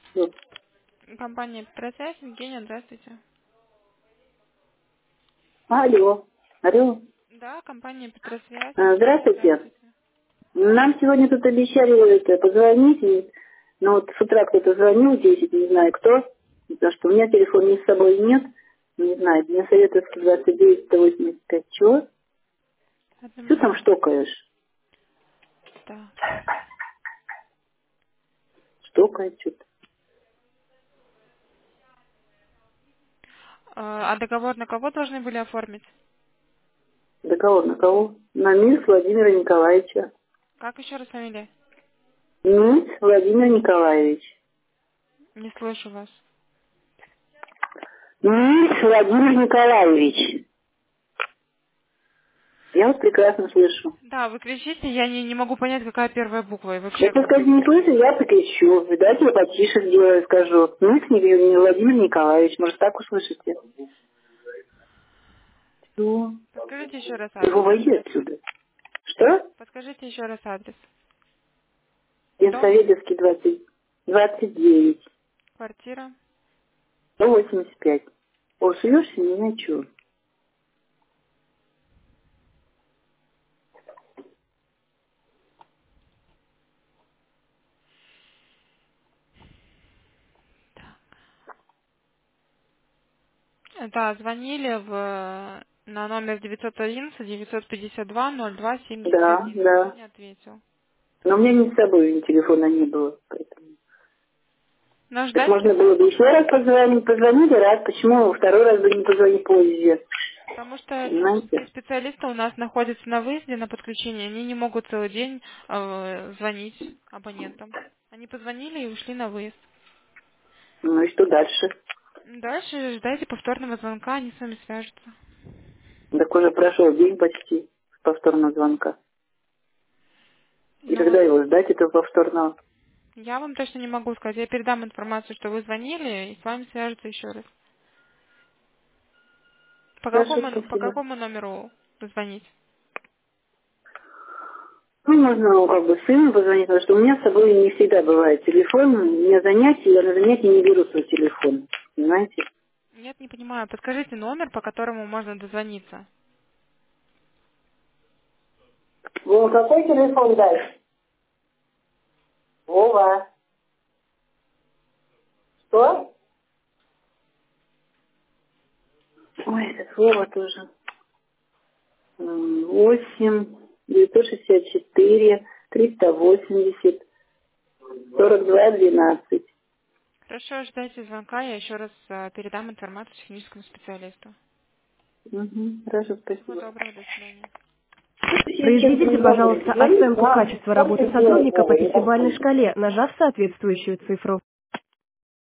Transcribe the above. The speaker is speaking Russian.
Ну, Компания «Петросвязь». Евгения, здравствуйте. алло. Алло. Да, компания «Петросвязь». Евгения, Здравствуйте. здравствуйте. Нам сегодня тут обещали позвонить, но вот с утра кто-то звонил, 10, не знаю кто, потому что у меня телефон ни с собой нет, не знаю, мне советуют 129, 185. Чего? Одну Что там минуту. штокаешь? Да. Штокает что-то. А договор на кого должны были оформить? Договор на кого? На МИС Владимира Николаевича. Как еще раз фамилия? МИС Владимир Николаевич. Не слышу вас. МИС Владимир Николаевич. Я вас прекрасно слышу. Да, вы кричите, я не могу понять, какая первая буква. И вообще, Если сказать не слышу, я покричу. Давайте я потише сделаю, скажу. Ну, с не Владимир Николаевич, может, так услышите? Все. подскажите еще раз Его адрес. войди отсюда. Что? Подскажите еще раз адрес. Дом, Ленсоветовский 29. квартира. 185. О, суешься, не знаю, что. Да, звонили на номер 911-952-02-71. Да, Никто да. не ответил. Но у меня ни с собой телефона не было, поэтому. Но Так ждать, можно было бы еще раз позвонить. Позвонили раз, почему второй раз бы не позвонить позже? потому что Понимаете? технические специалисты у нас находятся на выезде на подключение, они не могут целый день звонить абонентам. Они позвонили и ушли на выезд. Ну и что дальше? Дальше ждайте повторного звонка, они с вами свяжутся. Так уже прошел день почти с повторного звонка. И Ну, когда его ждать, этого повторного? я вам точно не могу сказать. Я передам информацию, что вы звонили, и с вами свяжутся еще раз. Хорошо, По спасибо. какому номеру звонить? Ну, можно как бы сыну позвонить, потому что у меня с собой не всегда бывает телефон. У меня занятия, я на занятия не беру свой телефон. Понимаете? Нет, не понимаю. Подскажите номер, по которому можно дозвониться. Вова, какой телефон дальше? Вова. Что? Ой, этот Вова тоже. 8-964-380-42-12. Хорошо, ждайте звонка, я еще раз передам информацию техническому специалисту. Угу, хорошо, Всего спасибо. доброго, до свидания. Сейчас Произведите, будем говорить. пожалуйста, Говорить, оценку а качества сколько работы сделать сотрудника по нового, не пятибалльной подходит. шкале, нажав соответствующую цифру.